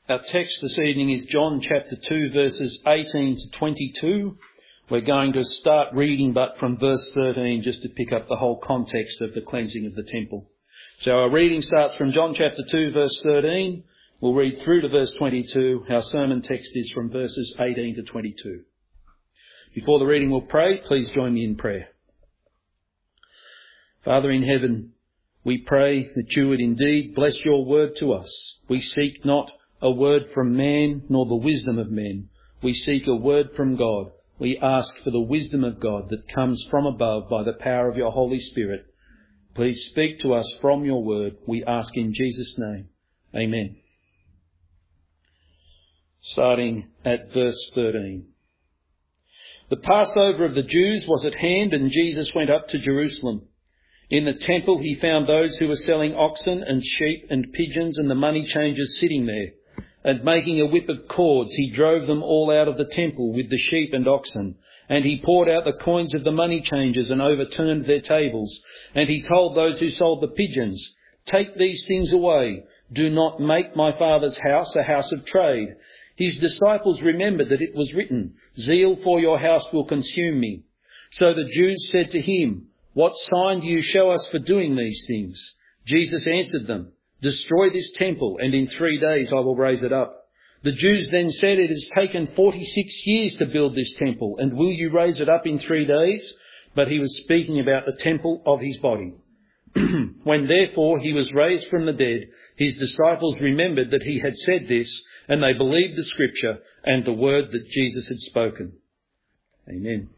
Our text this evening is John chapter 2 verses 18 to 22. We're going to start reading but from verse 13 just to pick up the whole context of the cleansing of the temple. So our reading starts from John chapter 2 verse 13. We'll read through to verse 22. Our sermon text is from verses 18 to 22. Before the reading we'll pray. Please join me in prayer. Father in heaven, we pray that you would indeed bless your word to us. We seek not a word from man, nor the wisdom of men. We seek a word from God. We ask for the wisdom of God that comes from above by the power of your Holy Spirit. Please speak to us from your word. We ask in Jesus' name. Amen. Starting at verse 13. The Passover of the Jews was at hand, and Jesus went up to Jerusalem. In the temple he found those who were selling oxen and sheep and pigeons and the money changers sitting there. And making a whip of cords, he drove them all out of the temple with the sheep and oxen. And he poured out the coins of the money changers and overturned their tables. And he told those who sold the pigeons, "Take these things away. Do not make my Father's house a house of trade." His disciples remembered that it was written, "Zeal for your house will consume me." So the Jews said to him, "What sign do you show us for doing these things?" Jesus answered them, "Destroy this temple, and in 3 days I will raise it up." The Jews then said, "It has taken 46 years to build this temple, and will you raise it up in 3 days?" But he was speaking about the temple of his body. When therefore he was raised from the dead, his disciples remembered that he had said this, and they believed the scripture and the word that Jesus had spoken. Amen.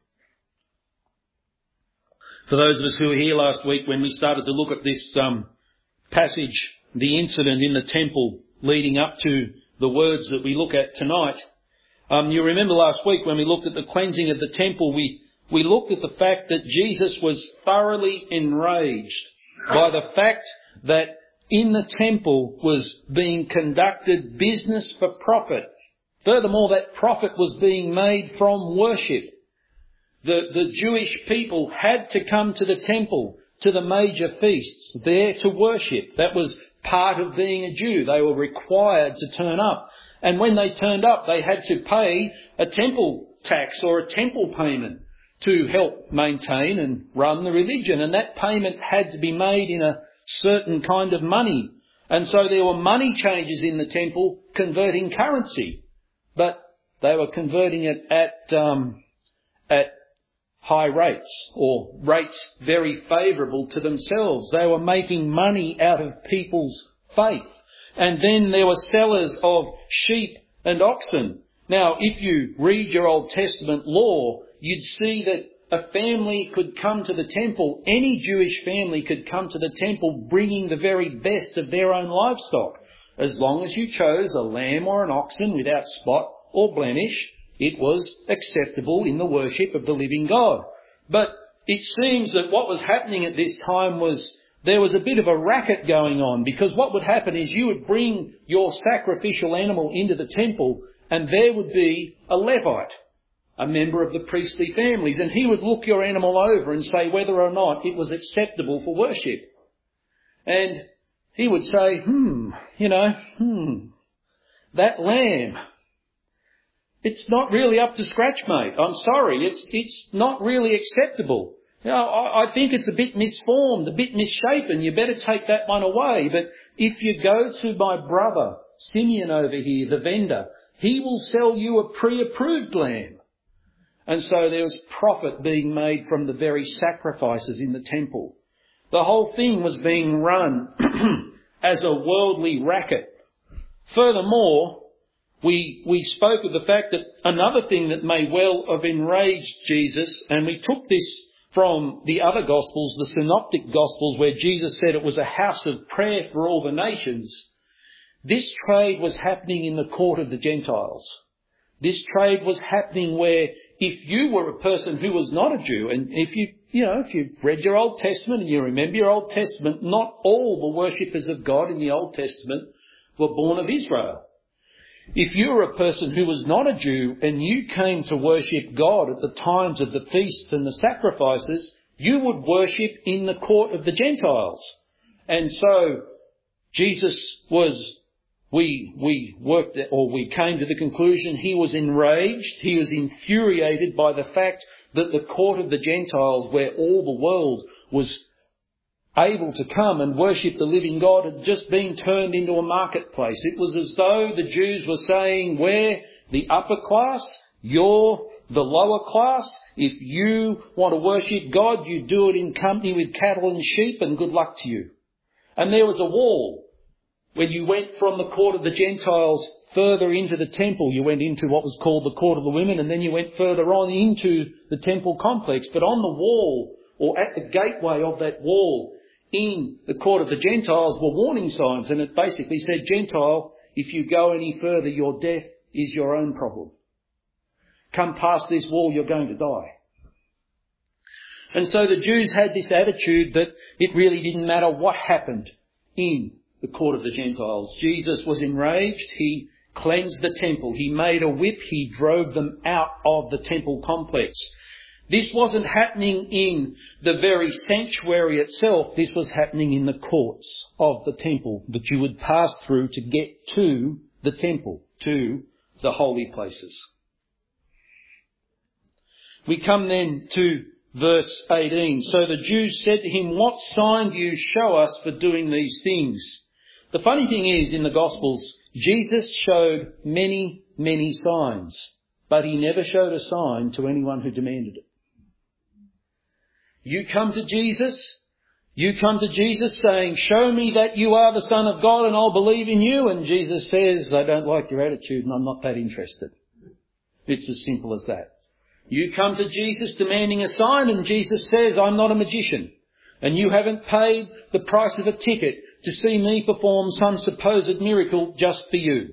For those of us who were here last week when we started to look at this passage, the incident in the temple leading up to the words that we look at tonight. You remember last week when we looked at the cleansing of the temple, we looked at the fact that Jesus was thoroughly enraged by the fact that in the temple was being conducted business for profit. Furthermore, that profit was being made from worship. The Jewish people had to come to the temple, to the major feasts, there to worship. That was part of being a Jew. They were required to turn up. And when they turned up, they had to pay a temple tax or a temple payment to help maintain and run the religion. And that payment had to be made in a certain kind of money. And so there were money changers in the temple converting currency. But they were converting it at high rates, or rates very favourable to themselves. They were making money out of people's faith. And then there were sellers of sheep and oxen. Now, if you read your Old Testament law, you'd see that a family could come to the temple, any Jewish family could come to the temple bringing the very best of their own livestock. As long as you chose a lamb or an oxen without spot or blemish, it was acceptable in the worship of the living God. But it seems that what was happening at this time was there was a bit of a racket going on, because what would happen is you would bring your sacrificial animal into the temple and there would be a Levite, a member of the priestly families, and he would look your animal over and say whether or not it was acceptable for worship. And he would say, that lamb, it's not really up to scratch, mate. I'm sorry. It's not really acceptable. I think it's a bit misformed, a bit misshapen. You better take that one away. But if you go to my brother, Simeon over here, the vendor, he will sell you a pre-approved lamb. And so there was profit being made from the very sacrifices in the temple. The whole thing was being run as a worldly racket. Furthermore, we spoke of the fact that another thing that may well have enraged Jesus, and we took this from the other Gospels, the Synoptic Gospels, where Jesus said it was a house of prayer for all the nations. This trade was happening in the court of the Gentiles. This trade was happening where if you were a person who was not a Jew, and if you've read your Old Testament and you remember your Old Testament, not all the worshippers of God in the Old Testament were born of Israel. If you were a person who was not a Jew and you came to worship God at the times of the feasts and the sacrifices, you would worship in the court of the Gentiles. And so Jesus was we came to the conclusion he was enraged, he was infuriated by the fact that the court of the Gentiles, where all the world was able to come and worship the living God, had just been turned into a marketplace. It was as though the Jews were saying, we're the upper class, you're the lower class. If you want to worship God, you do it in company with cattle and sheep, and good luck to you. And there was a wall. When you went from the court of the Gentiles further into the temple, you went into what was called the court of the women, and then you went further on into the temple complex. But on the wall, or at the gateway of that wall, in the court of the Gentiles were warning signs, and it basically said, Gentile, if you go any further, your death is your own problem. Come past this wall, you're going to die. And so the Jews had this attitude that it really didn't matter what happened in the court of the Gentiles. Jesus was enraged. He cleansed the temple. He made a whip. He drove them out of the temple complex. This wasn't happening in the very sanctuary itself. This was happening in the courts of the temple that you would pass through to get to the temple, to the holy places. We come then to verse 18. So the Jews said to him, what sign do you show us for doing these things? The funny thing is, in the Gospels, Jesus showed many, many signs, but he never showed a sign to anyone who demanded it. You come to Jesus saying, show me that you are the Son of God and I'll believe in you. And Jesus says, I don't like your attitude and I'm not that interested. It's as simple as that. You come to Jesus demanding a sign and Jesus says, I'm not a magician. And you haven't paid the price of a ticket to see me perform some supposed miracle just for you.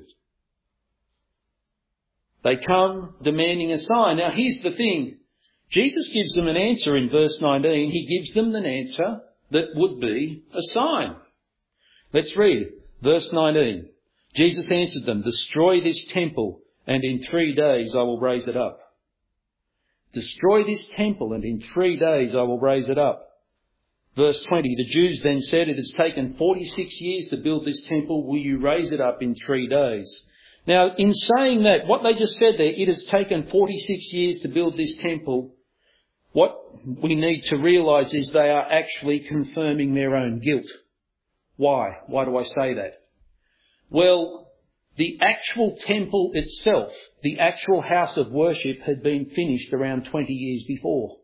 They come demanding a sign. Now here's the thing. Jesus gives them an answer in verse 19. He gives them an answer that would be a sign. Let's read verse 19. Jesus answered them, destroy this temple and in 3 days I will raise it up. Destroy this temple and in 3 days I will raise it up. Verse 20, the Jews then said, it has taken 46 years to build this temple. Will you raise it up in 3 days? Now, in saying that, what they just said there, it has taken 46 years to build this temple. What we need to realise is they are actually confirming their own guilt. Why? Why do I say that? Well, the actual temple itself, the actual house of worship, had been finished around 20 years before.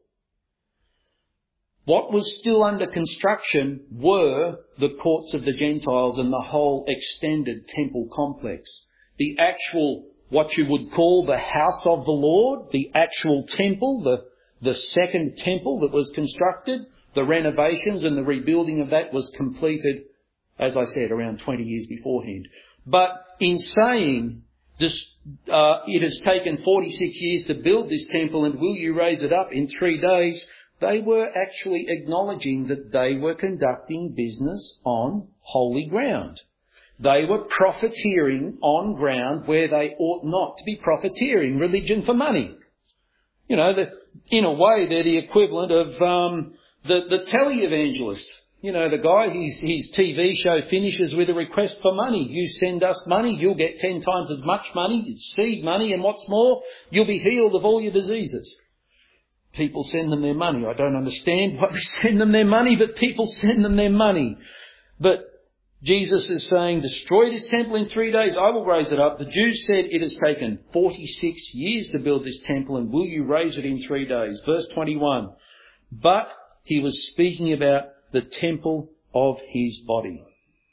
What was still under construction were the courts of the Gentiles and the whole extended temple complex. The actual, what you would call the house of the Lord, the actual temple, the second temple that was constructed, the renovations and the rebuilding of that was completed, as I said, around 20 years beforehand. But in saying this, it has taken 46 years to build this temple and will you raise it up in 3 days, they were actually acknowledging that they were conducting business on holy ground. They were profiteering on ground where they ought not to be profiteering, religion for money. You know, in a way they're the equivalent of the televangelists. You know, the guy, his TV show finishes with a request for money. You send us money, you'll get 10 times as much money. It's seed money, and what's more, you'll be healed of all your diseases. People send them their money. I don't understand why they send them their money, but people send them their money. But Jesus is saying, destroy this temple in 3 days, I will raise it up. The Jews said, it has taken 46 years to build this temple, and will you raise it in 3 days? Verse 21. But he was speaking about the temple of his body.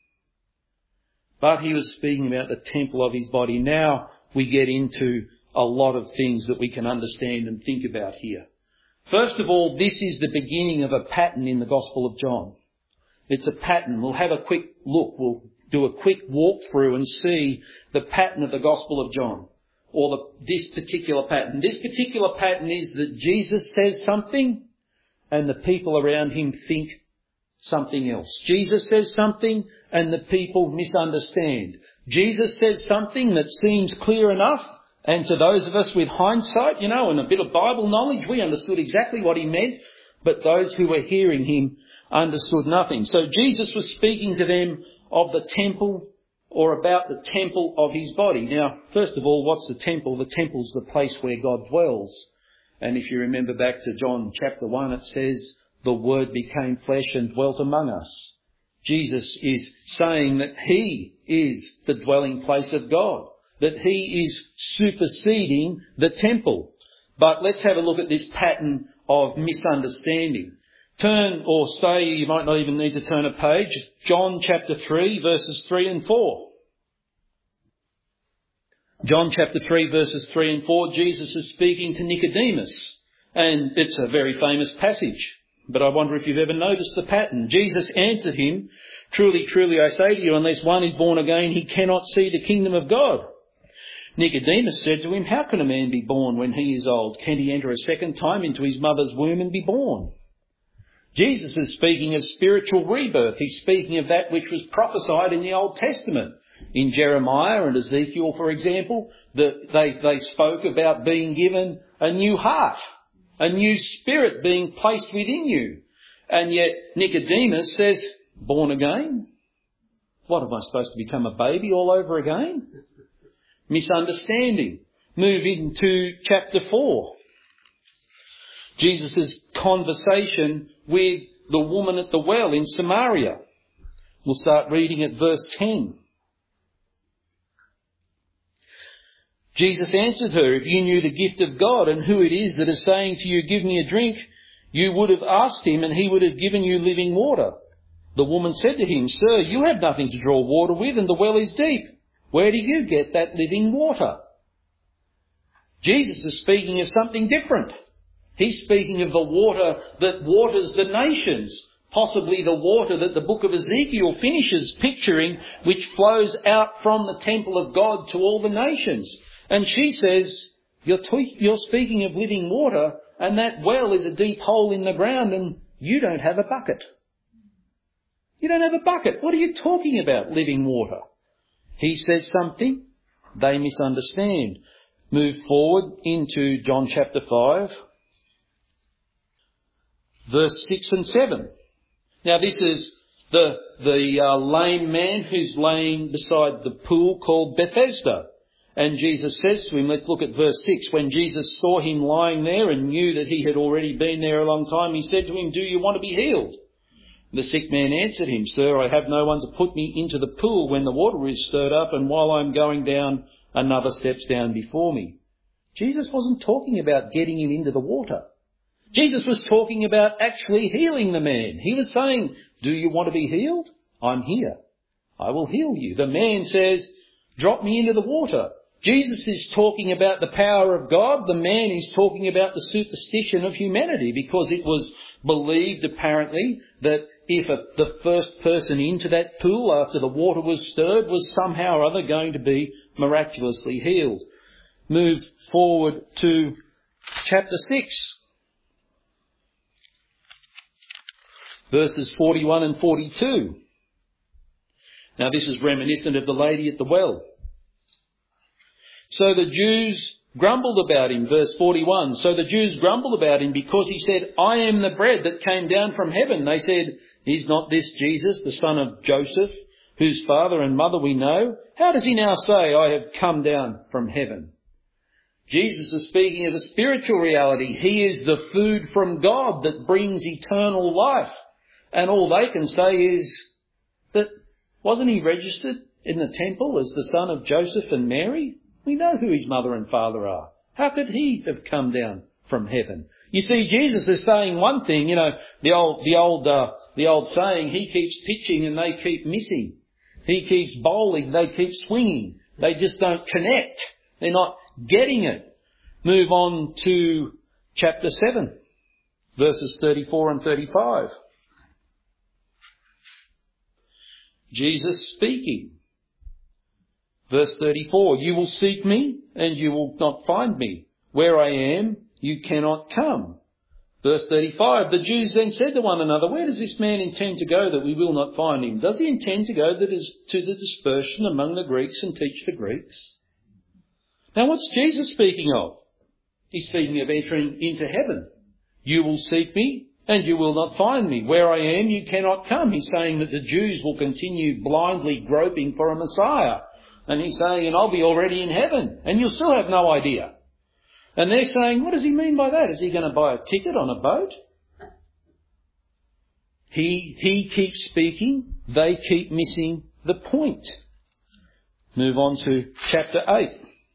But he was speaking about the temple of his body. Now we get into a lot of things that we can understand and think about here. First of all, this is the beginning of a pattern in the Gospel of John. It's a pattern. We'll have a quick look. We'll do a quick walk through and see the pattern of the Gospel of John, or this particular pattern. This particular pattern is that Jesus says something and the people around him think something else. Jesus says something and the people misunderstand. Jesus says something that seems clear enough, and to those of us with hindsight, and a bit of Bible knowledge, we understood exactly what he meant, but those who were hearing him understood nothing. So Jesus was speaking to them of the temple or about the temple of his body. Now, first of all, what's the temple? The temple's the place where God dwells. And if you remember back to John chapter 1, it says, the Word became flesh and dwelt among us. Jesus is saying that he is the dwelling place of God, that he is superseding the temple. But let's have a look at this pattern of misunderstanding. Turn, or stay, you might not even need to turn a page, John chapter 3 verses 3 and 4. John chapter 3 verses 3 and 4, Jesus is speaking to Nicodemus. And it's a very famous passage. But I wonder if you've ever noticed the pattern. Jesus answered him, truly, truly, I say to you, unless one is born again, he cannot see the kingdom of God. Nicodemus said to him, how can a man be born when he is old? Can he enter a second time into his mother's womb and be born? Jesus is speaking of spiritual rebirth. He's speaking of that which was prophesied in the Old Testament. In Jeremiah and Ezekiel, for example, they spoke about being given a new heart, a new spirit being placed within you. And yet Nicodemus says, born again? What, am I supposed to become a baby all over again? Misunderstanding. Move into chapter 4. Jesus' conversation with the woman at the well in Samaria. We'll start reading at verse 10. Jesus answered her, if you knew the gift of God and who it is that is saying to you, give me a drink, you would have asked him and he would have given you living water. The woman said to him, sir, you have nothing to draw water with and the well is deep. Where do you get that living water? Jesus is speaking of something different. He's speaking of the water that waters the nations, possibly the water that the book of Ezekiel finishes picturing, which flows out from the temple of God to all the nations. And she says, you're speaking of living water, and that well is a deep hole in the ground, and you don't have a bucket. You don't have a bucket. What are you talking about, living water? He says something, they misunderstand. Move forward into John chapter 5, verse 6 and 7. Now this is the lame man who's laying beside the pool called Bethesda. And Jesus says to him, let's look at verse 6. When Jesus saw him lying there and knew that he had already been there a long time, he said to him, do you want to be healed? The sick man answered him, sir, I have no one to put me into the pool when the water is stirred up, and while I'm going down, another steps down before me. Jesus wasn't talking about getting him into the water. Jesus was talking about actually healing the man. He was saying, do you want to be healed? I'm here. I will heal you. The man says, drop me into the water. Jesus is talking about the power of God. The man is talking about the superstition of humanity, because it was believed apparently that if the first person into that pool after the water was stirred was somehow or other going to be miraculously healed. Move forward to chapter 6. Verses 41 and 42. Now this is reminiscent of the lady at the well. So the Jews grumbled about him, verse 41. So the Jews grumbled about him because he said, I am the bread that came down from heaven. They said, is not this Jesus, the son of Joseph, whose father and mother we know? How does he now say, I have come down from heaven? Jesus is speaking of a spiritual reality. He is the food from God that brings eternal life. And all they can say is that wasn't he registered in the temple as the son of Joseph and Mary? We know who his mother and father are. How could he have come down from heaven? You see, Jesus is saying one thing, the old saying, he keeps pitching and they keep missing. He keeps bowling, they keep swinging. They just don't connect. They're not getting it. Move on to chapter 7, verses 34 and 35. Jesus speaking. Verse 34, you will seek me and you will not find me. Where I am, you cannot come. Verse 35, the Jews then said to one another, where does this man intend to go that we will not find him? Does he intend to go to the dispersion among the Greeks and teach the Greeks? Now what's Jesus speaking of? He's speaking of entering into heaven. You will seek me and you will not find me. Where I am, you cannot come. He's saying that the Jews will continue blindly groping for a Messiah. And he's saying, and I'll be already in heaven, and you'll still have no idea. And they're saying, what does he mean by that? Is he going to buy a ticket on a boat? He keeps speaking. They keep missing the point. Move on to chapter 8.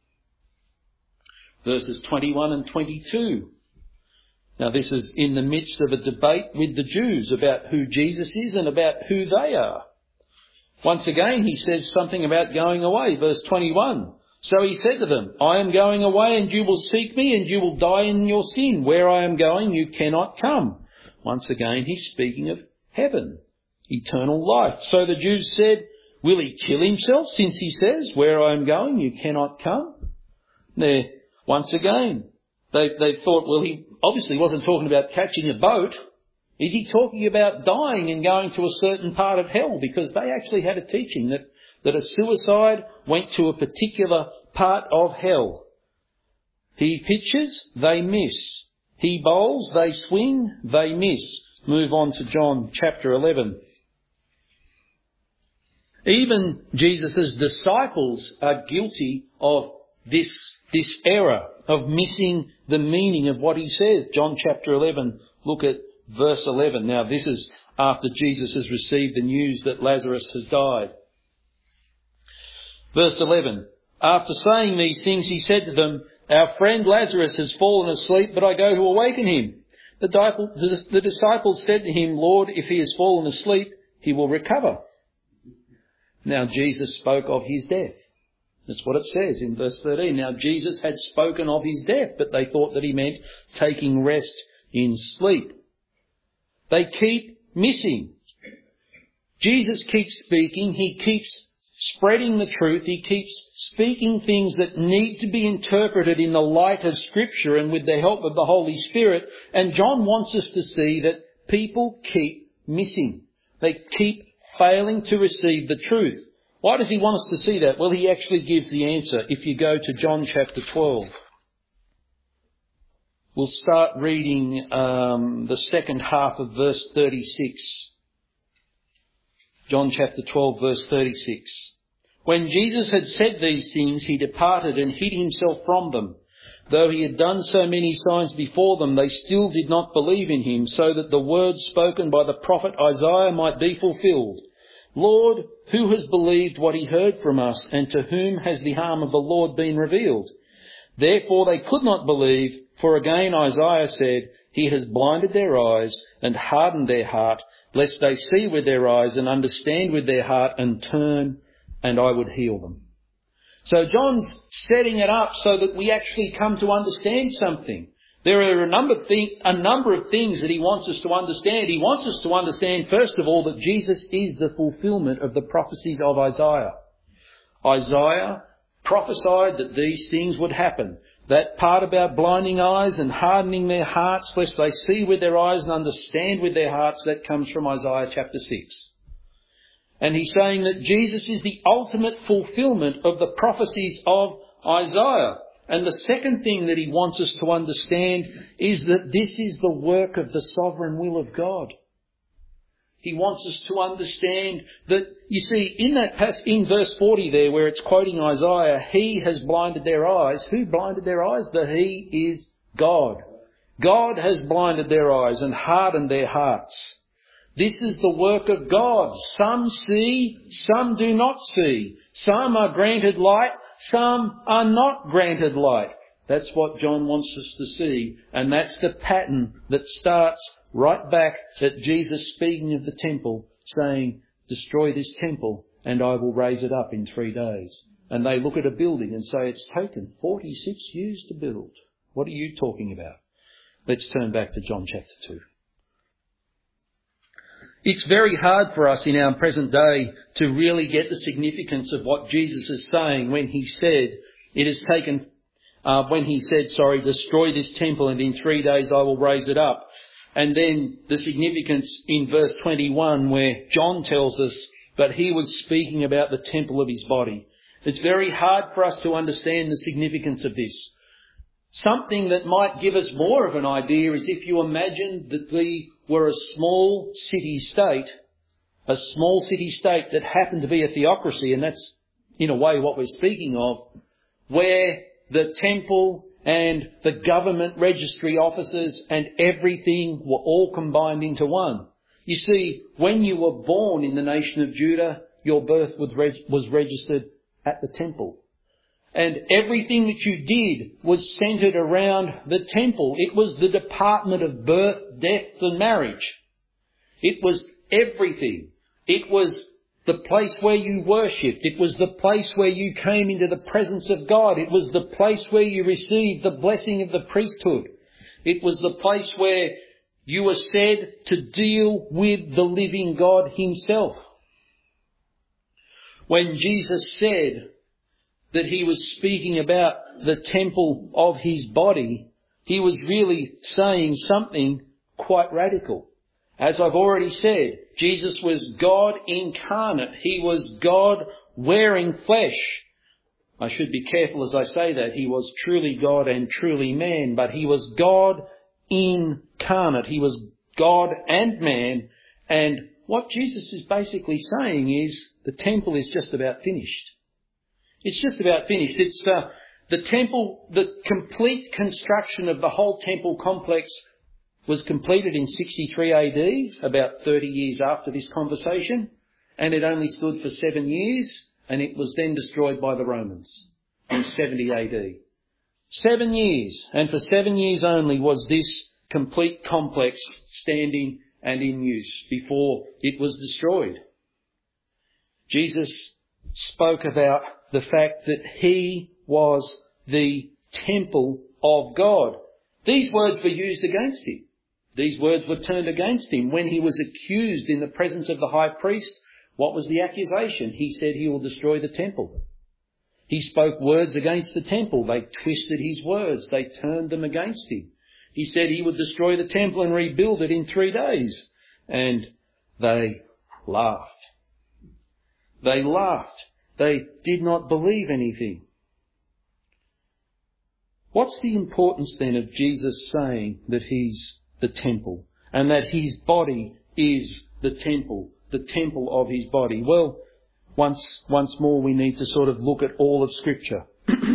Verses 21 and 22. Now this is in the midst of a debate with the Jews about who Jesus is and about who they are. Once again, he says something about going away. Verse 21. So he said to them, I am going away, and you will seek me, and you will die in your sin. Where I am going, you cannot come. Once again, he's speaking of heaven, eternal life. So the Jews said, will he kill himself, since he says, where I am going, you cannot come? There, once again, they thought, well, he obviously wasn't talking about catching a boat. Is he talking about dying and going to a certain part of hell? Because they actually had a teaching that a suicide went to a particular part of hell. He pitches, they miss. He bowls, they swing, they miss. Move on to John chapter 11. Even Jesus' disciples are guilty of this error, of missing the meaning of what he says. John chapter 11, look at verse 11. Now this is after Jesus has received the news that Lazarus has died. Verse 11. After saying these things, he said to them, our friend Lazarus has fallen asleep, but I go to awaken him. The disciples said to him, Lord, if he has fallen asleep, he will recover. Now Jesus spoke of his death. That's what it says in verse 13. Now Jesus had spoken of his death, but they thought that he meant taking rest in sleep. They keep missing. Jesus keeps speaking. He keeps spreading the truth. He keeps speaking things that need to be interpreted in the light of Scripture and with the help of the Holy Spirit. And John wants us to see that people keep missing. They keep failing to receive the truth. Why does he want us to see that? Well, he actually gives the answer if you go to John chapter 12. We'll start reading the second half of verse 36. John chapter 12, verse 36. When Jesus had said these things, he departed and hid himself from them. Though he had done so many signs before them, they still did not believe in him, so that the words spoken by the prophet Isaiah might be fulfilled. Lord, who has believed what he heard from us, and to whom has the arm of the Lord been revealed? Therefore they could not believe, for again Isaiah said, he has blinded their eyes and hardened their heart, lest they see with their eyes and understand with their heart and turn, and I would heal them. So John's setting it up so that we actually come to understand something. There are a number of things that he wants us to understand. He wants us to understand, first of all, that Jesus is the fulfilment of the prophecies of Isaiah. Isaiah prophesied that these things would happen. That part about blinding eyes and hardening their hearts, lest they see with their eyes and understand with their hearts, that comes from Isaiah chapter 6. And he's saying that Jesus is the ultimate fulfilment of the prophecies of Isaiah. And the second thing that he wants us to understand is that this is the work of the sovereign will of God. He wants us to understand that, you see, in verse 40 there, where it's quoting Isaiah, he has blinded their eyes. Who blinded their eyes? The he is God. God has blinded their eyes and hardened their hearts. This is the work of God. Some see, some do not see. Some are granted light, some are not granted light. That's what John wants us to see. And that's the pattern that starts right back at Jesus speaking of the temple, saying, destroy this temple and I will raise it up in 3 days. And they look at a building and say, it's taken 46 years to build. What are you talking about? Let's turn back to John chapter 2. It's very hard for us in our present day to really get the significance of what Jesus is saying when he said, destroy this temple and in 3 days I will raise it up. And then the significance in verse 21 where John tells us that he was speaking about the temple of his body. It's very hard for us to understand the significance of this. Something that might give us more of an idea is if you imagine that we were a small city-state that happened to be a theocracy, and that's in a way what we're speaking of, where the temple and the government registry offices and everything were all combined into one. You see, when you were born in the nation of Judah, your birth was registered at the temple. And everything that you did was centred around the temple. It was the department of birth, death and marriage. It was everything. It was the place where you worshipped. It was the place where you came into the presence of God. It was the place where you received the blessing of the priesthood. It was the place where you were said to deal with the living God himself. When Jesus said that he was speaking about the temple of his body, he was really saying something quite radical. As I've already said, Jesus was God incarnate. He was God wearing flesh. I should be careful as I say that. He was truly God and truly man, but he was God incarnate. He was God and man. And what Jesus is basically saying is the temple is just about finished. It's just about finished. It's the temple, the complete construction of the whole temple complex was completed in 63 AD, about 30 years after this conversation, and it only stood for 7 years, and it was then destroyed by the Romans in 70 AD. 7 years, and for 7 years only was this complete complex standing and in use before it was destroyed. Jesus spoke about the fact that he was the temple of God. These words were used against him. These words were turned against him. When he was accused in the presence of the high priest, what was the accusation? He said he will destroy the temple. He spoke words against the temple. They twisted his words. They turned them against him. He said he would destroy the temple and rebuild it in 3 days. And they laughed. They laughed. They did not believe anything. What's the importance then of Jesus saying that he's the temple and that his body is the temple of his body? Well, once more we need to sort of look at all of Scripture.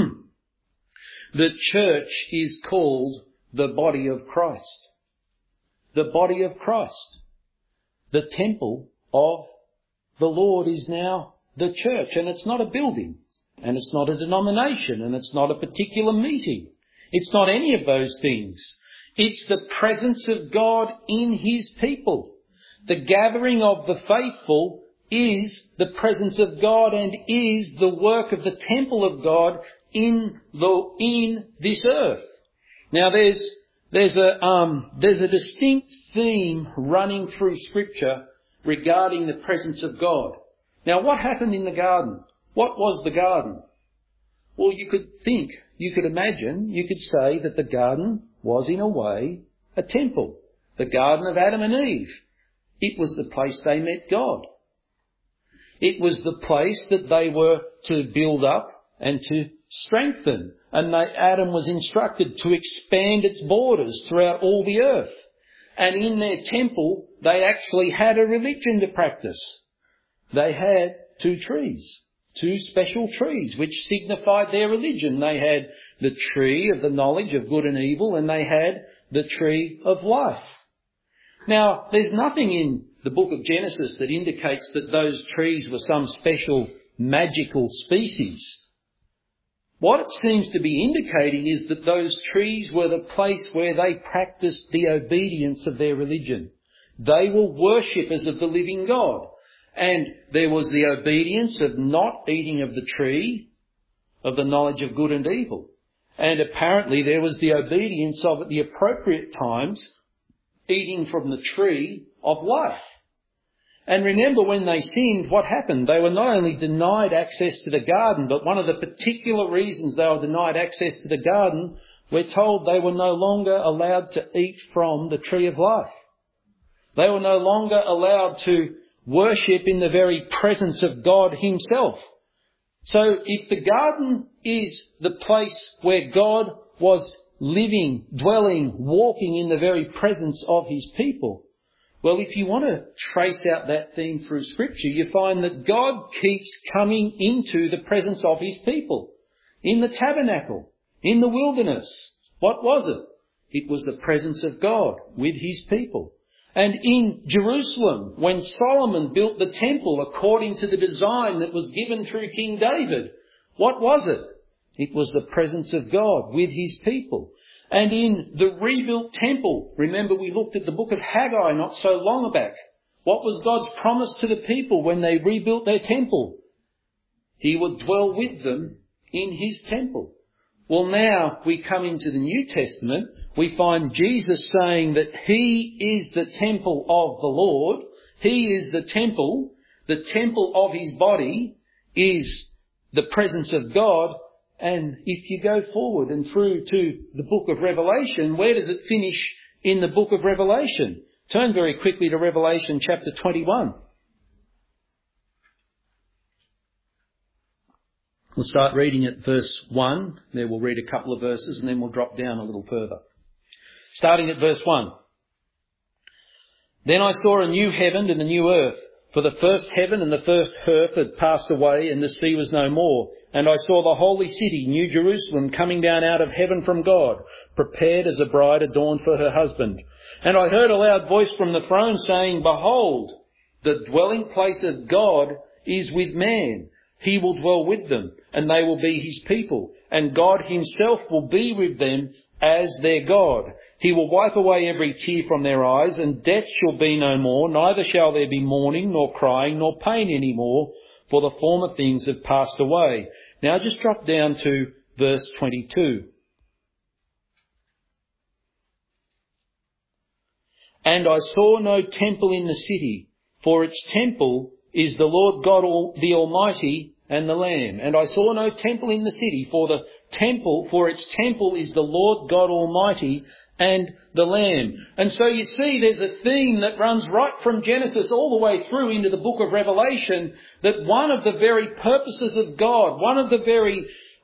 The church is called the body of Christ. The body of Christ. The temple of the Lord is now the church, and it's not a building, and it's not a denomination, and it's not a particular meeting. It's not any of those things. It's the presence of God in his people. The gathering of the faithful is the presence of God and is the work of the temple of God in this earth. Now there's a distinct theme running through Scripture regarding the presence of God. Now, what happened in the garden? What was the garden? Well, you could imagine, you could say that the garden was in a way a temple. The garden of Adam and Eve. It was the place they met God. It was the place that they were to build up and to strengthen. And Adam was instructed to expand its borders throughout all the earth. And in their temple, they actually had a religion to practice. They had 2 trees, 2 special trees, which signified their religion. They had the tree of the knowledge of good and evil, and they had the tree of life. Now, there's nothing in the book of Genesis that indicates that those trees were some special magical species. What it seems to be indicating is that those trees were the place where they practiced the obedience of their religion. They were worshippers of the living God. And there was the obedience of not eating of the tree of the knowledge of good and evil. And apparently there was the obedience of, at the appropriate times, eating from the tree of life. And remember, when they sinned, what happened? They were not only denied access to the garden, but one of the particular reasons they were denied access to the garden, we're told they were no longer allowed to eat from the tree of life. They were no longer allowed to worship in the very presence of God himself. So if the garden is the place where God was living, dwelling, walking in the very presence of his people. Well, if you want to trace out that theme through Scripture, you find that God keeps coming into the presence of his people. In the tabernacle, in the wilderness. What was it? It was the presence of God with his people. And in Jerusalem, when Solomon built the temple according to the design that was given through King David, what was it? It was the presence of God with his people. And in the rebuilt temple, remember we looked at the book of Haggai not so long back. What was God's promise to the people when they rebuilt their temple? He would dwell with them in his temple. Well, now we come into the New Testament, we find Jesus saying that he is the temple of the Lord. He is the temple of his body is the presence of God. And if you go forward and through to the book of Revelation, where does it finish in the book of Revelation? Turn very quickly to Revelation chapter 21. We'll start reading at verse 1. There we'll read a couple of verses and then we'll drop down a little further. Starting at verse 1. Then I saw a new heaven and a new earth, for the first heaven and the first earth had passed away and the sea was no more. And I saw the holy city, New Jerusalem, coming down out of heaven from God, prepared as a bride adorned for her husband. And I heard a loud voice from the throne saying, Behold, the dwelling place of God is with man. He will dwell with them, and they will be his people. And God himself will be with them as their God. He will wipe away every tear from their eyes, and death shall be no more, neither shall there be mourning, nor crying, nor pain any more, for the former things have passed away. Now just drop down to verse 22. And I saw no temple in the city, for its temple is the Lord God the Almighty and the Lamb. And I saw no temple in the city, for its temple is the Lord God Almighty and the Lamb. And so you see there's a theme that runs right from Genesis all the way through into the book of Revelation, that one of the very purposes of God, one of the very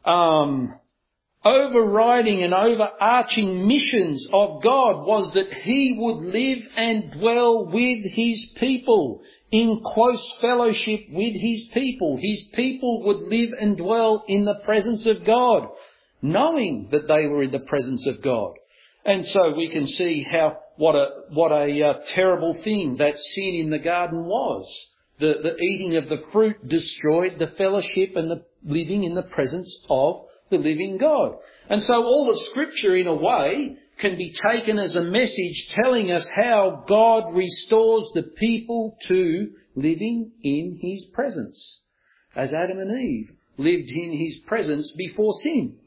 overriding and overarching missions of God was that he would live and dwell with his people, in close fellowship with his people. His people would live and dwell in the presence of God, knowing that they were in the presence of God. And so we can see what a terrible thing that sin in the garden was. The eating of the fruit destroyed the fellowship and the living in the presence of the living God. And so all of Scripture, in a way, can be taken as a message telling us how God restores the people to living in his presence, as Adam and Eve lived in his presence before sin.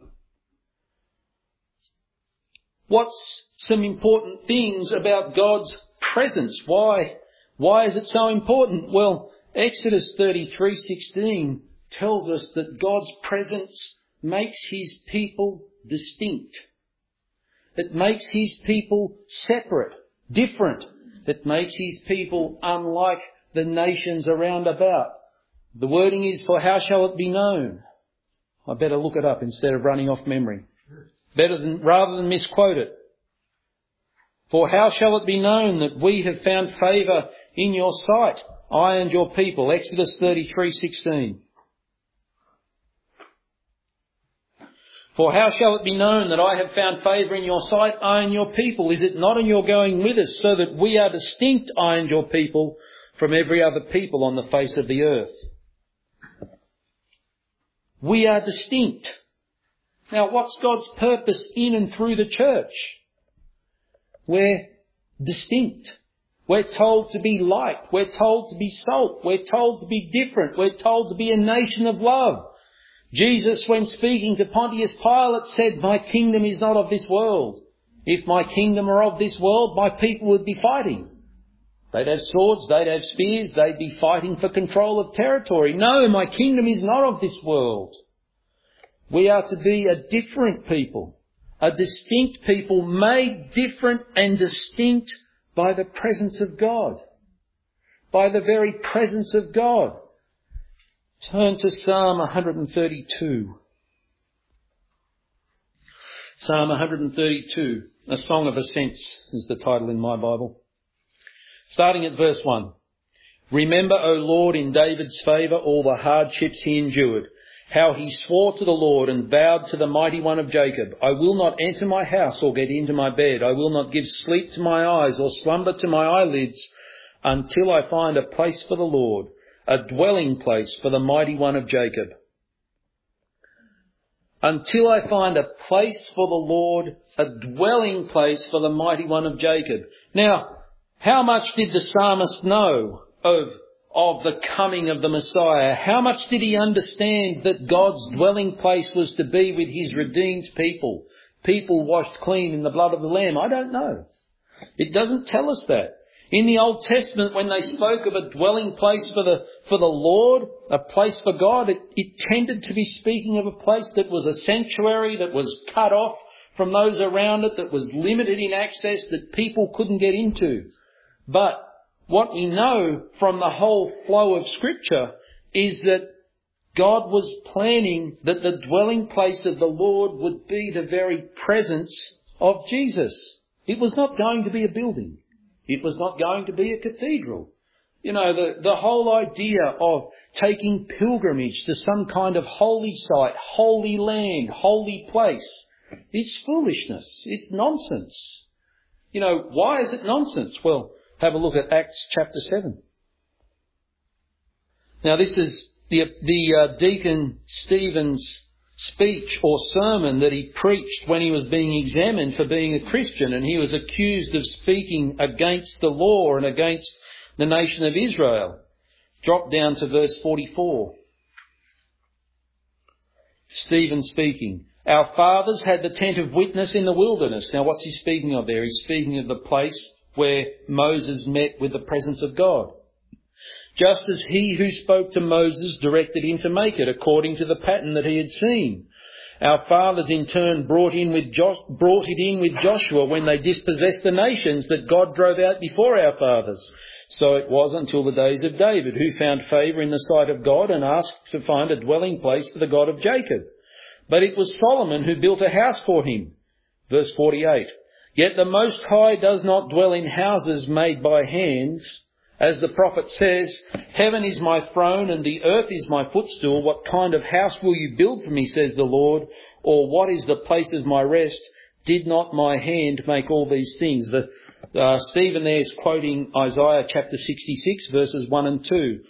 What's some important things about God's presence? Why is it so important? Well, Exodus 33:16 tells us that God's presence makes his people distinct. It makes his people separate, different. It makes his people unlike the nations around about. The wording is, for how shall it be known? I better look it up instead of running off memory. Rather than misquote it. For how shall it be known that we have found favour in your sight, I and your people? Exodus 33:16. For how shall it be known that I have found favour in your sight, I and your people? Is it not in your going with us, so that we are distinct, I and your people, from every other people on the face of the earth? We are distinct. Now, what's God's purpose in and through the church? We're distinct. We're told to be light. We're told to be salt. We're told to be different. We're told to be a nation of love. Jesus, when speaking to Pontius Pilate, said, my kingdom is not of this world. If my kingdom were of this world, my people would be fighting. They'd have swords, they'd have spears, they'd be fighting for control of territory. No, my kingdom is not of this world. We are to be a different people, a distinct people, made different and distinct by the presence of God, by the very presence of God. Turn to Psalm 132. Psalm 132, A Song of Ascents is the title in my Bible. Starting at verse 1. Remember, O Lord, in David's favour all the hardships he endured, how he swore to the Lord and vowed to the Mighty One of Jacob, I will not enter my house or get into my bed. I will not give sleep to my eyes or slumber to my eyelids until I find a place for the Lord, a dwelling place for the Mighty One of Jacob. Until I find a place for the Lord, a dwelling place for the Mighty One of Jacob. Now, how much did the psalmist know of the coming of the Messiah? How much did he understand that God's dwelling place was to be with his redeemed people? People washed clean in the blood of the Lamb? I don't know. It doesn't tell us that. In the Old Testament, when they spoke of a dwelling place for the Lord, a place for God, it tended to be speaking of a place that was a sanctuary, that was cut off from those around it, that was limited in access, that people couldn't get into. But what we know from the whole flow of Scripture is that God was planning that the dwelling place of the Lord would be the very presence of Jesus. It was not going to be a building. It was not going to be a cathedral. You know, the whole idea of taking pilgrimage to some kind of holy site, holy land, holy place, it's foolishness. It's nonsense. You know, why is it nonsense? Well, have a look at Acts chapter 7. Now this is the Deacon Stephen's speech or sermon that he preached when he was being examined for being a Christian, and he was accused of speaking against the law and against the nation of Israel. Drop down to verse 44. Stephen speaking. Our fathers had the tent of witness in the wilderness. Now what's he speaking of there? He's speaking of the place where Moses met with the presence of God. Just as he who spoke to Moses directed him to make it, according to the pattern that he had seen. Our fathers in turn brought it in with Joshua when they dispossessed the nations that God drove out before our fathers. So it was until the days of David, who found favour in the sight of God and asked to find a dwelling place for the God of Jacob. But it was Solomon who built a house for him. Verse 48. Yet the Most High does not dwell in houses made by hands. As the prophet says, heaven is my throne and the earth is my footstool. What kind of house will you build for me, says the Lord? Or what is the place of my rest? Did not my hand make all these things? Stephen there is quoting Isaiah chapter 66, verses 1 and 2.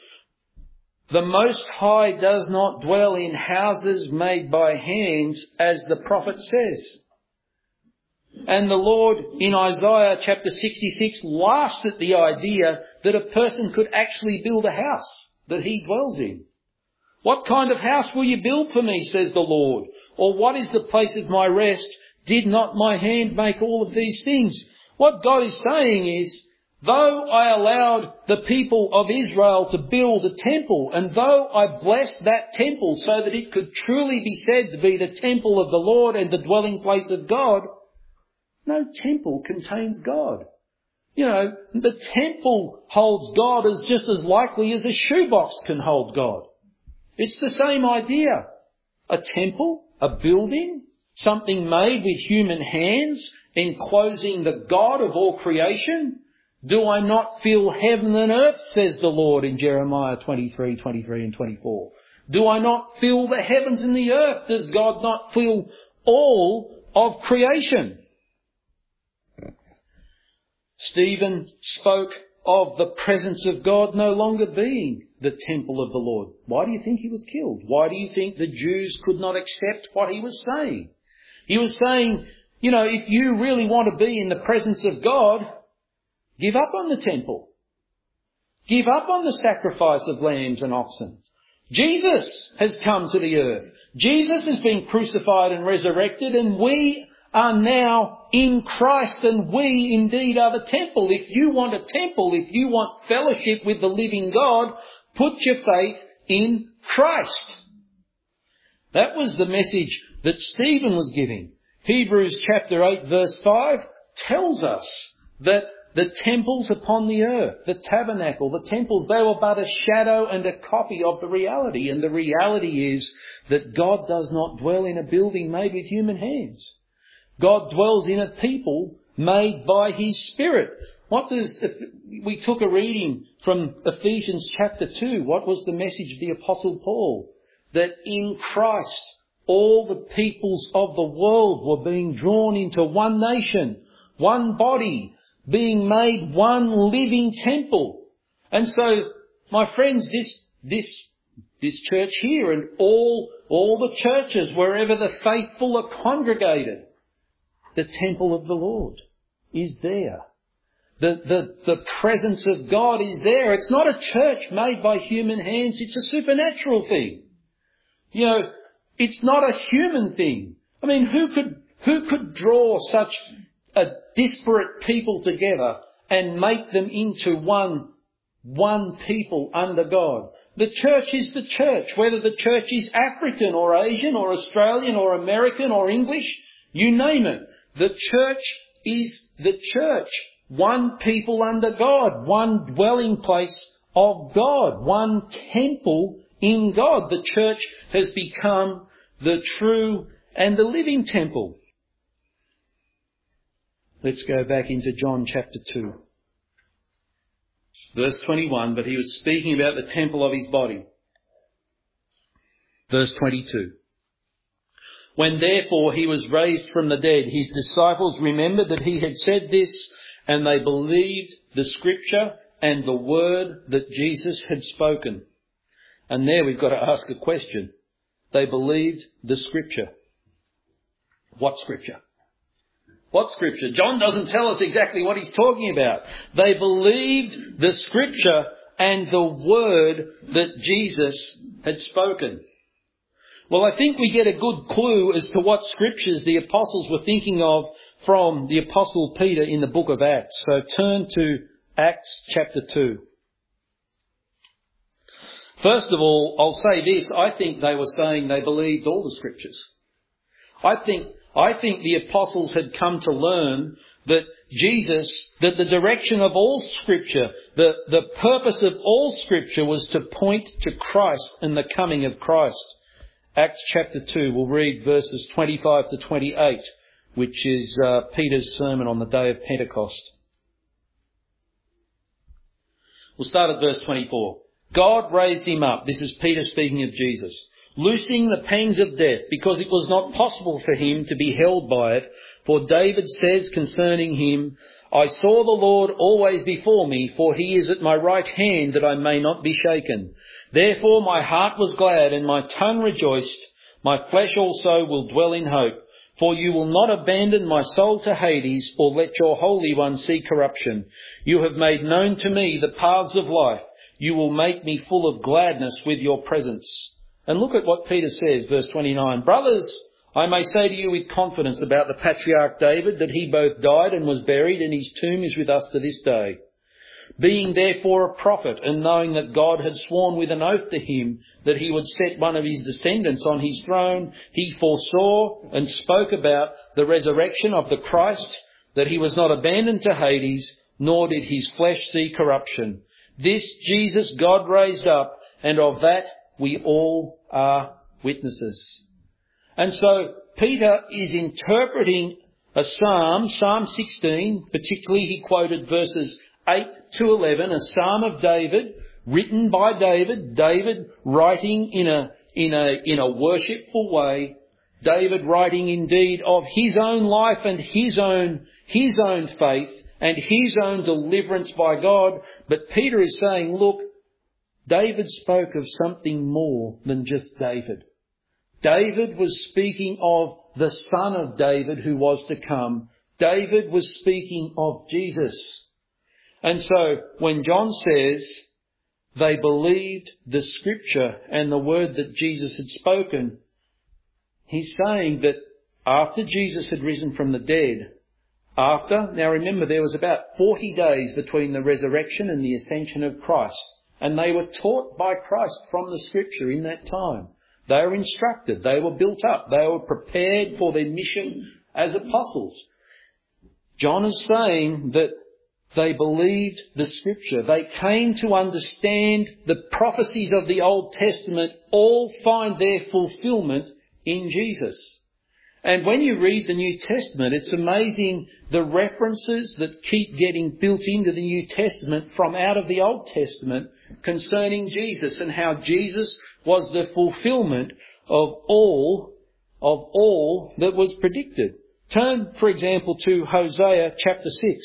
The Most High does not dwell in houses made by hands, as the prophet says. And the Lord in Isaiah chapter 66 laughs at the idea that a person could actually build a house that he dwells in. What kind of house will you build for me, says the Lord? Or what is the place of my rest? Did not my hand make all of these things? What God is saying is, though I allowed the people of Israel to build a temple, and though I blessed that temple so that it could truly be said to be the temple of the Lord and the dwelling place of God, no temple contains God. You know, the temple holds God as just as likely as a shoebox can hold God. It's the same idea. A temple, a building, something made with human hands, enclosing the God of all creation. Do I not fill heaven and earth, says the Lord in Jeremiah 23 and 24. Do I not fill the heavens and the earth? Does God not fill all of creation? Stephen spoke of the presence of God no longer being the temple of the Lord. Why do you think he was killed? Why do you think the Jews could not accept what he was saying? He was saying, you know, if you really want to be in the presence of God, give up on the temple. Give up on the sacrifice of lambs and oxen. Jesus has come to the earth. Jesus has been crucified and resurrected, and we are now in Christ, and we indeed are the temple. If you want a temple, if you want fellowship with the living God, put your faith in Christ. That was the message that Stephen was giving. Hebrews chapter 8 verse 5 tells us that the temples upon the earth, the tabernacle, the temples, they were but a shadow and a copy of the reality. And the reality is that God does not dwell in a building made with human hands. God dwells in a people made by His Spirit. We took a reading from Ephesians chapter 2. What was the message of the Apostle Paul? That in Christ all the peoples of the world were being drawn into one nation, one body, being made one living temple. And so, my friends, this church here and all the churches wherever the faithful are congregated, the temple of the Lord is there. The presence of God is there. It's not a church made by human hands. It's a supernatural thing. It's not a human thing. I mean, who could draw such a disparate people together and make them into one people under God? The church is the church, whether the church is African or Asian or Australian or American or English, you name it. The church is the church. One people under God, one dwelling place of God, one temple in God. The church has become the true and the living temple. Let's go back into John chapter 2. Verse 21, but he was speaking about the temple of his body. Verse 22. When therefore he was raised from the dead, his disciples remembered that he had said this, and they believed the scripture and the word that Jesus had spoken. And there we've got to ask a question. They believed the scripture. What scripture? What scripture? John doesn't tell us exactly what he's talking about. They believed the scripture and the word that Jesus had spoken. Well, I think we get a good clue as to what scriptures the apostles were thinking of from the Apostle Peter in the book of Acts. So turn to Acts chapter 2. First of all, I'll say this. I think they were saying they believed all the scriptures. I think the apostles had come to learn that that the direction of all scripture, the purpose of all scripture was to point to Christ and the coming of Christ. Acts chapter 2, we'll read verses 25 to 28, which is Peter's sermon on the day of Pentecost. We'll start at verse 24. God raised him up, this is Peter speaking of Jesus, loosing the pangs of death, because it was not possible for him to be held by it. For David says concerning him, I saw the Lord always before me, for he is at my right hand, that I may not be shaken. Therefore my heart was glad, and my tongue rejoiced. My flesh also will dwell in hope. For you will not abandon my soul to Hades, or let your Holy One see corruption. You have made known to me the paths of life. You will make me full of gladness with your presence. And look at what Peter says, verse 29. Brothers, I may say to you with confidence about the patriarch David, that he both died and was buried, and his tomb is with us to this day. Being therefore a prophet, and knowing that God had sworn with an oath to him that he would set one of his descendants on his throne, he foresaw and spoke about the resurrection of the Christ, that he was not abandoned to Hades, nor did his flesh see corruption. This Jesus God raised up, and of that we all are witnesses. And so Peter is interpreting a psalm, Psalm 16, particularly he quoted verses 8 to 11, a psalm of David, written by David, David writing in a worshipful way, David writing indeed of his own life and his own faith and his own deliverance by God. But Peter is saying, look, David spoke of something more than just David. David was speaking of the son of David who was to come. David was speaking of Jesus. And so when John says they believed the scripture and the word that Jesus had spoken, he's saying that after Jesus had risen from the dead, now remember there was about 40 days between the resurrection and the ascension of Christ, and they were taught by Christ from the scripture in that time. They were instructed, they were built up, they were prepared for their mission as apostles. John is saying that they believed the scripture. They came to understand the prophecies of the Old Testament all find their fulfillment in Jesus. And when you read the New Testament, it's amazing the references that keep getting built into the New Testament from out of the Old Testament concerning Jesus, and how Jesus was the fulfillment of all that was predicted. Turn, for example, to Hosea chapter 6.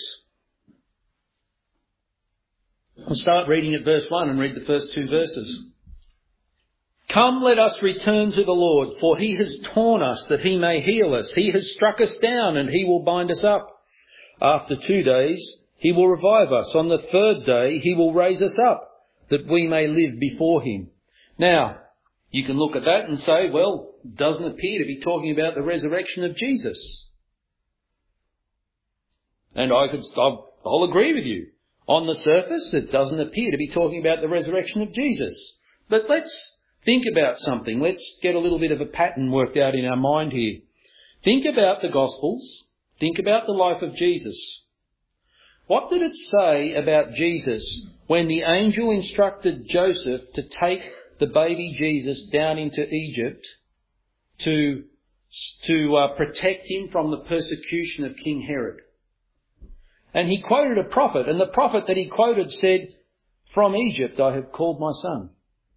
I'll start reading at verse 1 and read the first 2 verses. Come, let us return to the Lord, for he has torn us that he may heal us. He has struck us down and he will bind us up. After 2 days he will revive us. On the 3rd day he will raise us up, that we may live before him. Now, you can look at that and say, well, it doesn't appear to be talking about the resurrection of Jesus. And I'll agree with you. On the surface, it doesn't appear to be talking about the resurrection of Jesus. But let's think about something. Let's get a little bit of a pattern worked out in our mind here. Think about the Gospels. Think about the life of Jesus. What did it say about Jesus when the angel instructed Joseph to take the baby Jesus down into Egypt to protect him from the persecution of King Herod? And he quoted a prophet, and the prophet that he quoted said, "From Egypt I have called my son."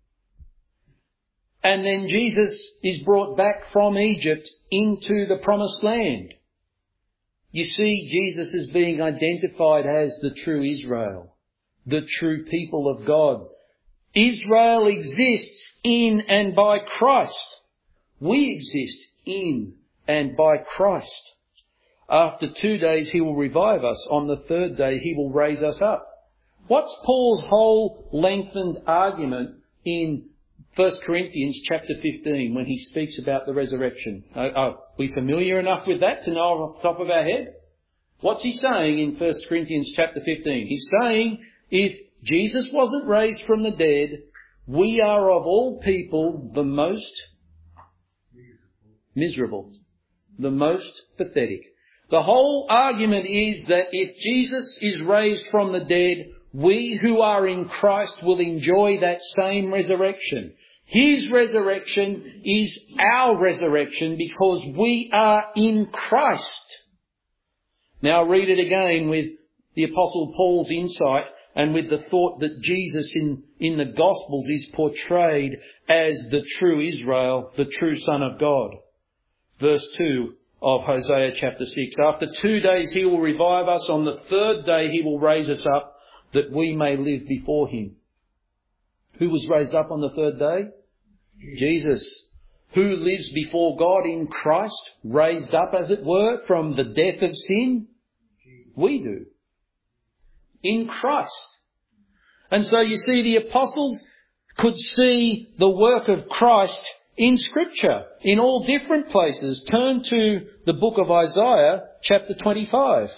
And then Jesus is brought back from Egypt into the promised land. You see, Jesus is being identified as the true Israel, the true people of God. Israel exists in and by Christ. We exist in and by Christ. After 2 days he will revive us. On the 3rd day he will raise us up. What's Paul's whole lengthened argument in 1 Corinthians chapter 15 when he speaks about the resurrection? Are we familiar enough with that to know off the top of our head? What's he saying in 1 Corinthians chapter 15? He's saying if Jesus wasn't raised from the dead, we are of all people the most miserable, the most pathetic. The whole argument is that if Jesus is raised from the dead, we who are in Christ will enjoy that same resurrection. His resurrection is our resurrection because we are in Christ. Now read it again with the Apostle Paul's insight and with the thought that Jesus in the Gospels is portrayed as the true Israel, the true Son of God. Verse 2 of Hosea chapter 6. After 2 days he will revive us. On the 3rd day he will raise us up, that we may live before him. Who was raised up on the 3rd day? Jesus. Who lives before God in Christ, raised up as it were from the death of sin? We do. In Christ. And so you see, the apostles could see the work of Christ in Scripture, in all different places. Turn to the book of Isaiah, chapter 25.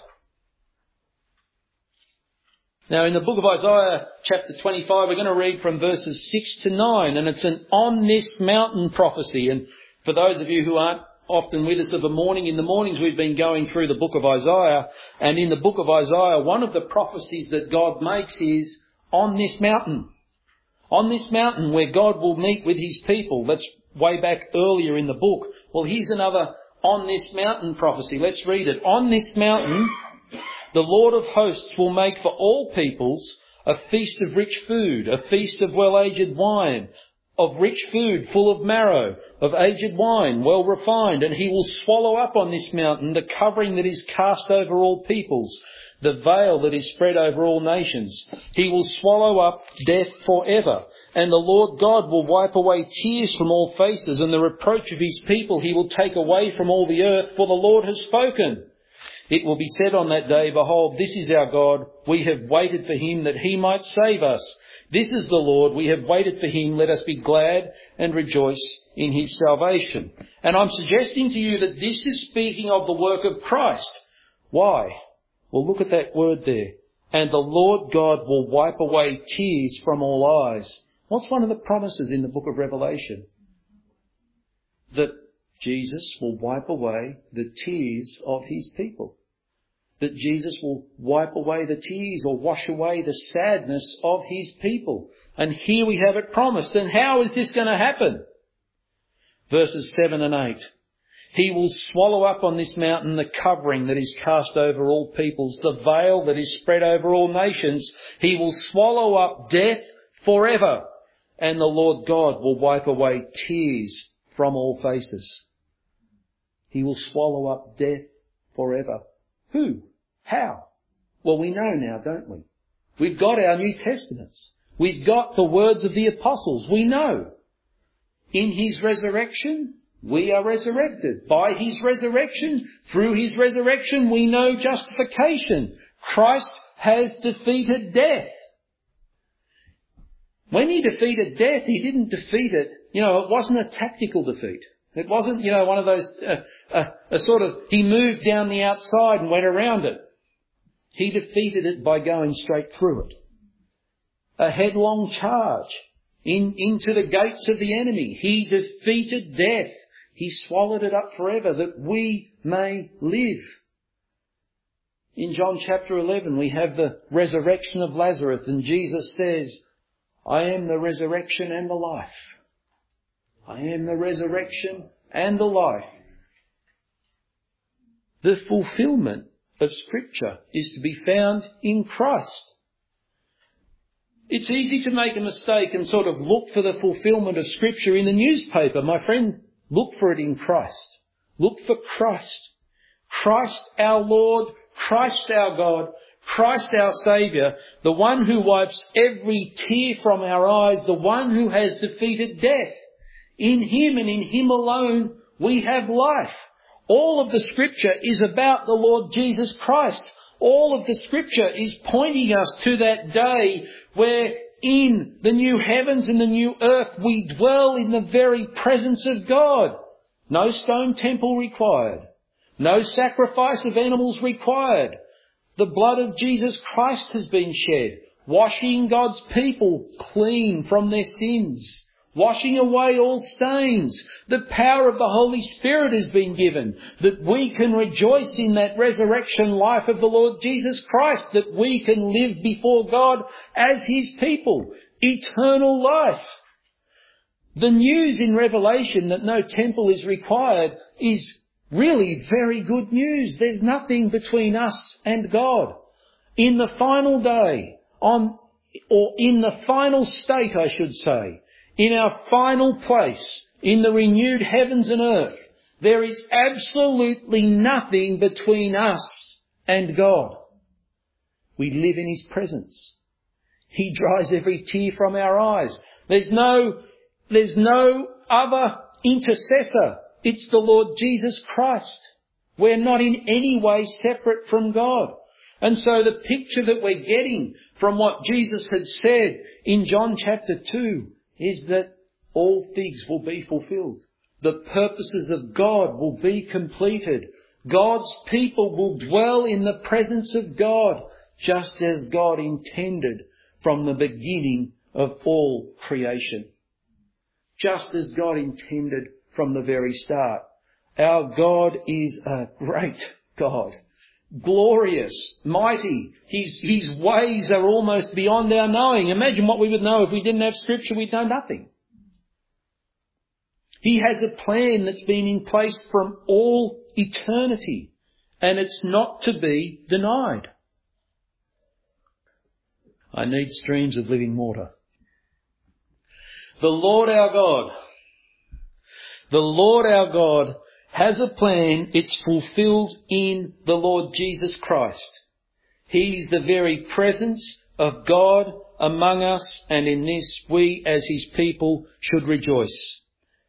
Now, in the book of Isaiah, chapter 25, we're going to read from verses 6 to 9, and it's an on this mountain prophecy. And for those of you who aren't often with us of a morning, in the mornings we've been going through the book of Isaiah, and in the book of Isaiah, one of the prophecies that God makes is on this mountain. On this mountain where God will meet with his people. That's way back earlier in the book. Well, here's another on this mountain prophecy. Let's read it. On this mountain, the Lord of hosts will make for all peoples a feast of rich food, a feast of well-aged wine, of rich food full of marrow, of aged wine well refined. And he will swallow up on this mountain the covering that is cast over all peoples, the veil that is spread over all nations. He will swallow up death forever. And the Lord God will wipe away tears from all faces, and the reproach of his people he will take away from all the earth, for the Lord has spoken. It will be said on that day, behold, this is our God. We have waited for him that he might save us. This is the Lord. We have waited for him. Let us be glad and rejoice in his salvation. And I'm suggesting to you that this is speaking of the work of Christ. Why? Well, look at that word there. And the Lord God will wipe away tears from all eyes. What's one of the promises in the book of Revelation? That Jesus will wipe away the tears of his people. That Jesus will wipe away the tears or wash away the sadness of his people. And here we have it promised. And how is this going to happen? Verses 7 and 8. He will swallow up on this mountain the covering that is cast over all peoples, the veil that is spread over all nations. He will swallow up death forever, and the Lord God will wipe away tears from all faces. He will swallow up death forever. Who? How? Well, we know now, don't we? We've got our New Testaments. We've got the words of the apostles. We know. In His resurrection, we are resurrected. By His resurrection, through His resurrection, we know justification. Christ has defeated death. When He defeated death, He didn't defeat it. It wasn't a tactical defeat. It wasn't, one of those, He moved down the outside and went around it. He defeated it by going straight through it. A headlong charge into the gates of the enemy. He defeated death. He swallowed it up forever that we may live. In John chapter 11 we have the resurrection of Lazarus, and Jesus says, I am the resurrection and the life. I am the resurrection and the life. The fulfilment of Scripture is to be found in Christ. It's easy to make a mistake and sort of look for the fulfilment of Scripture in the newspaper. My friend, look for it in Christ. Look for Christ. Christ our Lord, Christ our God, Christ our Saviour, the one who wipes every tear from our eyes, the one who has defeated death. In Him and in Him alone we have life. All of the Scripture is about the Lord Jesus Christ. All of the Scripture is pointing us to that day where in the new heavens and the new earth we dwell in the very presence of God. No stone temple required. No sacrifice of animals required. The blood of Jesus Christ has been shed, washing God's people clean from their sins, washing away all stains. The power of the Holy Spirit has been given, that we can rejoice in that resurrection life of the Lord Jesus Christ, that we can live before God as His people. Eternal life. The news in Revelation that no temple is required is really very good news. There's nothing between us and God. In the final day, in the final state, I should say, in our final place, in the renewed heavens and earth, there is absolutely nothing between us and God. We live in His presence. He dries every tear from our eyes. There's no other intercessor. It's the Lord Jesus Christ. We're not in any way separate from God. And so the picture that we're getting from what Jesus had said in John chapter 2 is that all things will be fulfilled. The purposes of God will be completed. God's people will dwell in the presence of God, just as God intended from the beginning of all creation. Just as God intended from the very start. Our God is a great God. Glorious, mighty. His ways are almost beyond our knowing. Imagine what we would know if we didn't have Scripture. We'd know nothing. He has a plan that's been in place from all eternity, and it's not to be denied. I need streams of living water. The Lord our God has a plan. It's fulfilled in the Lord Jesus Christ. He's the very presence of God among us, and in this we as His people should rejoice.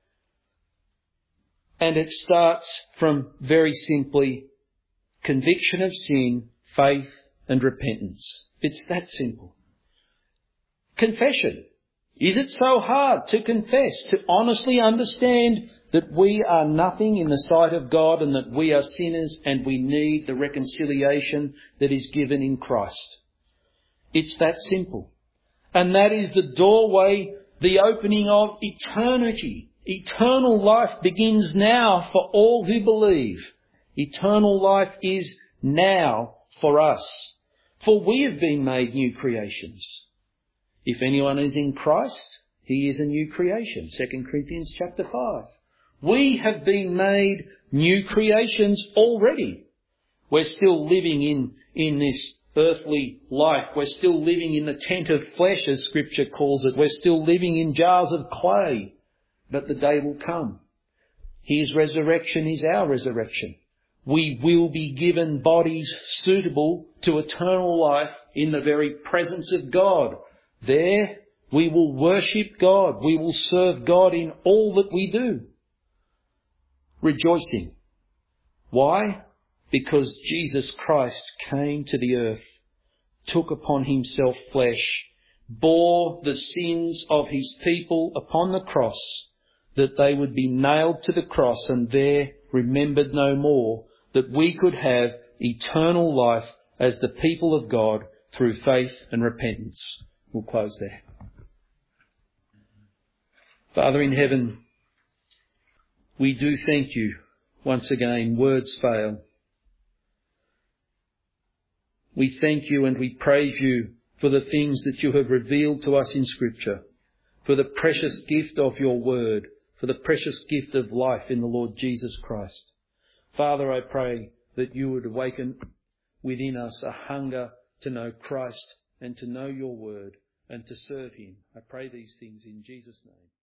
And it starts from very simply conviction of sin, faith and repentance. It's that simple. Confession. Is it so hard to confess, to honestly understand that we are nothing in the sight of God and that we are sinners and we need the reconciliation that is given in Christ? It's that simple. And that is the doorway, the opening of eternity. Eternal life begins now for all who believe. Eternal life is now for us. For we have been made new creations. If anyone is in Christ, he is a new creation. 2 Corinthians chapter 5. We have been made new creations already. We're still living in this earthly life. We're still living in the tent of flesh, as Scripture calls it. We're still living in jars of clay. But the day will come. His resurrection is our resurrection. We will be given bodies suitable to eternal life in the very presence of God. There we will worship God. We will serve God in all that we do. Rejoicing. Why? Because Jesus Christ came to the earth, took upon himself flesh, bore the sins of his people upon the cross, that they would be nailed to the cross and there remembered no more, that we could have eternal life as the people of God through faith and repentance. We'll close there. Father in heaven, we do thank you once again. Words fail. We thank you and we praise you for the things that you have revealed to us in Scripture, for the precious gift of your word, for the precious gift of life in the Lord Jesus Christ. Father, I pray that you would awaken within us a hunger to know Christ and to know your word and to serve him. I pray these things in Jesus' name.